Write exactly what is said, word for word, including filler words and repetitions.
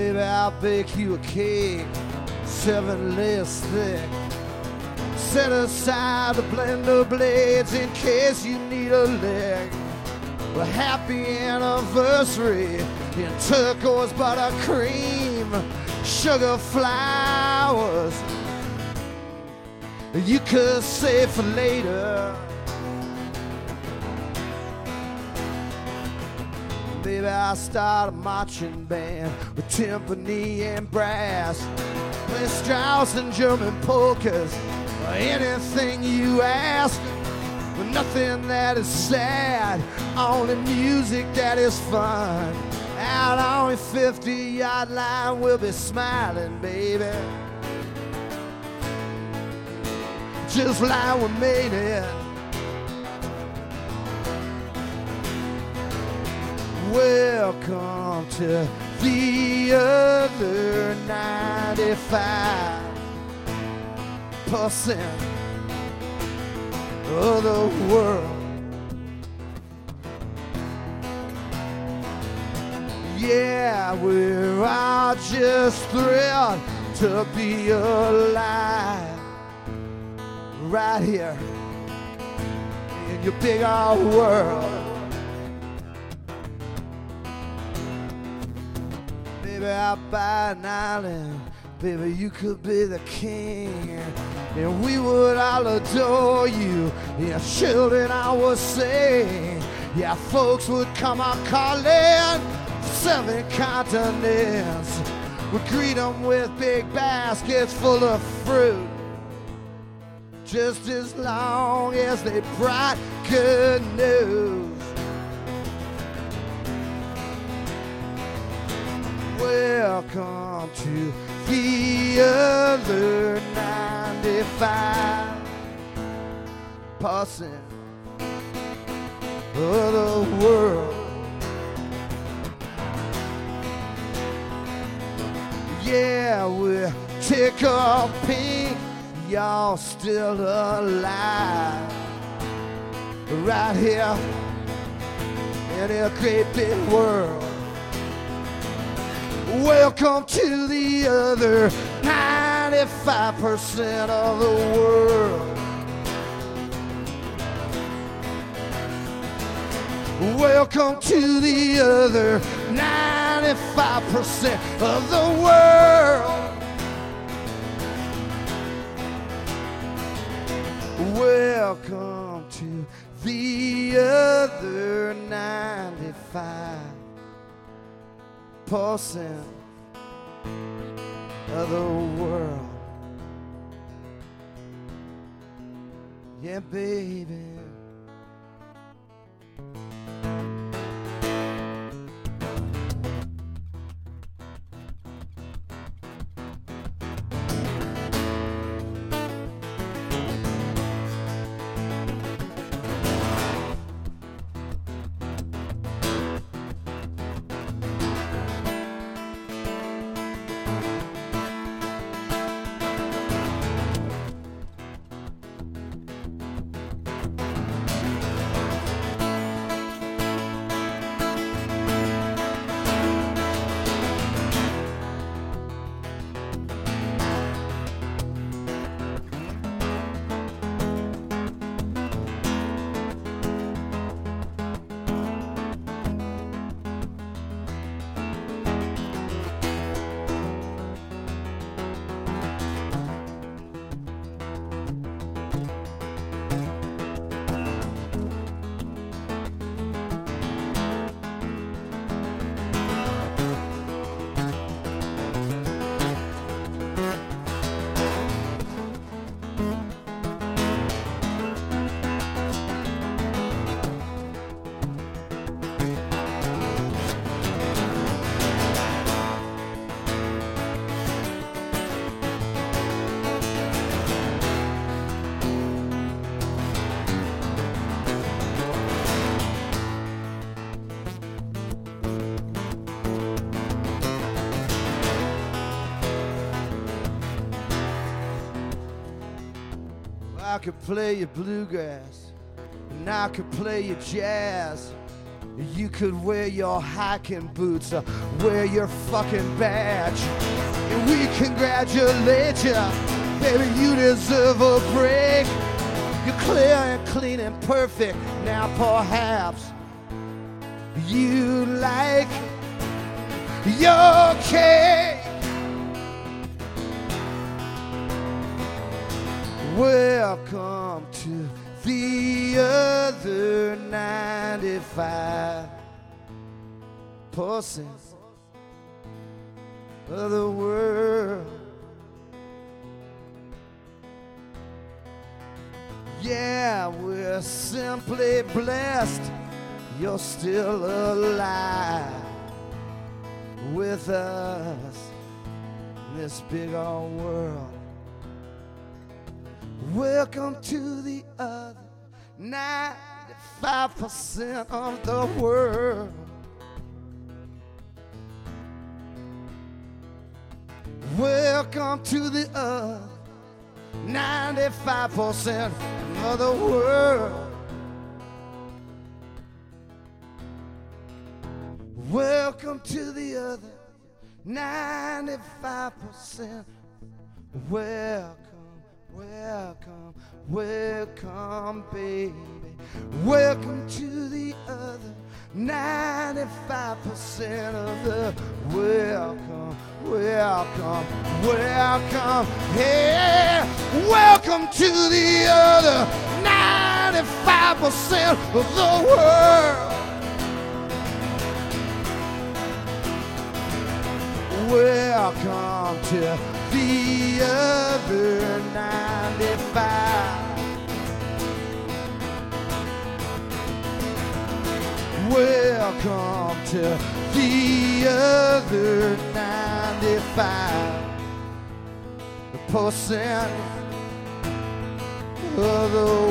Maybe I'll bake you a cake, seven layers thick. Set aside the blender blades in case you need a leg. A happy anniversary in turquoise buttercream, sugar flowers you could save for later. Maybe I'll start a marching band with timpani and brass, play Strauss and German polkas, or anything you ask. But nothing that is sad, only music that is fun. Out on the fifty yard line we'll be smiling, baby, just like we made it. Welcome to the other ninety-five percent of the world. Yeah, we're all just thrilled to be alive right here in your big old world. Baby, I'll buy an island. Baby, you could be the king, and we would all adore you. Yeah, children, I would sing. Yeah, folks would come out calling. Seven continents would greet them with big baskets full of fruit, just as long as they brought good news. Welcome to the other ninety-five percent of the world. Yeah, we're tickle pink, y'all still alive right here in a great big world. Welcome to the other ninety-five percent of the world. Welcome to the other ninety-five percent of the world. Welcome to the other ninety-five percent of the world. Yeah, baby. I could play you bluegrass, and I could play you jazz. You could wear your hiking boots, uh, wear your fucking badge, and we congratulate you. Baby, you deserve a break. You're clear and clean and perfect. Now perhaps you like your cake. Welcome to the other ninety-five percent of the world. Yeah, we're simply blessed you're still alive with us in this big old world. Welcome to the other ninety-five percent of the world. Welcome to the other ninety-five percent of the world. Welcome to the other ninety-five percent. Welcome. Welcome, welcome, baby. Welcome to the other ninety-five percent of the welcome, welcome, welcome. Yeah, welcome to the other ninety-five percent of the world. Welcome to the other ninety-five. Welcome to the other ninety-five percent of the